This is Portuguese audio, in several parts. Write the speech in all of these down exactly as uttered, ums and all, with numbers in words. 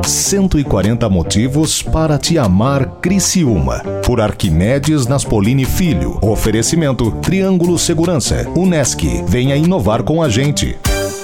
cento e quarenta motivos para te amar, Criciúma. Por Arquimedes Naspolini Filho. Oferecimento Triângulo Segurança. Unesc. Venha inovar com a gente.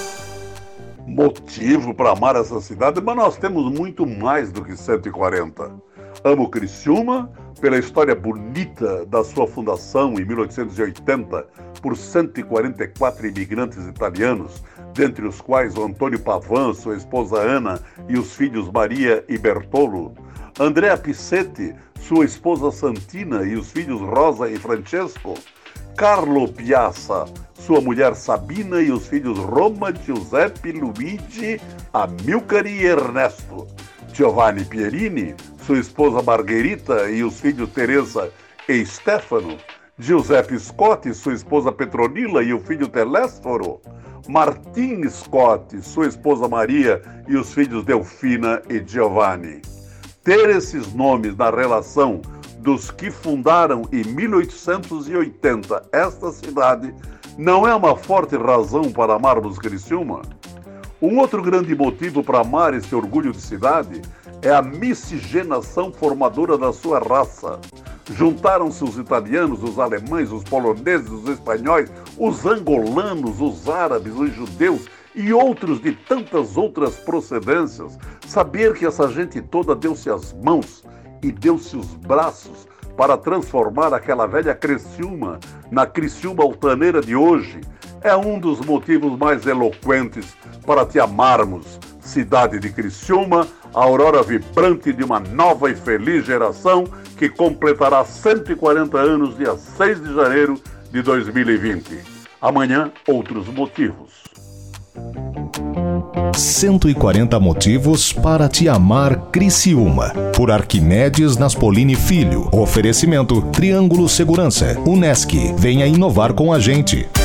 Motivo para amar essa cidade, mas nós temos muito mais do que cento e quarenta. Amo Criciúma pela história bonita da sua fundação em mil oitocentos e oitenta por cento e quarenta e quatro imigrantes italianos, dentre os quais o Antônio Pavan, sua esposa Ana e os filhos Maria e Bertolo, Andrea Pissetti, sua esposa Santina e os filhos Rosa e Francesco, Carlo Piazza, sua mulher Sabina e os filhos Roma, Giuseppe, Luigi, Amilcare e Ernesto, Giovanni Pierini, sua esposa Margherita e os filhos Teresa e Stefano, Giuseppe Scotti, sua esposa Petronila e o filho Telésforo, Martin Scott, sua esposa Maria e os filhos Delfina e Giovanni. Ter esses nomes na relação dos que fundaram em mil oitocentos e oitenta esta cidade não é uma forte razão para amarmos Criciúma? Um outro grande motivo para amar esse orgulho de cidade é a miscigenação formadora da sua raça. Juntaram-se os italianos, os alemães, os poloneses, os espanhóis, os angolanos, os árabes, os judeus e outros de tantas outras procedências. Saber que essa gente toda deu-se as mãos e deu-se os braços para transformar aquela velha Criciúma na Criciúma altaneira de hoje é um dos motivos mais eloquentes para te amarmos, cidade de Criciúma, a aurora vibrante de uma nova e feliz geração que completará cento e quarenta anos dia seis de janeiro de dois mil e vinte. Amanhã, outros motivos. cento e quarenta motivos para te amar, Criciúma. Por Arquimedes Naspolini Filho. Oferecimento Triângulo Segurança. Unesc. Venha inovar com a gente.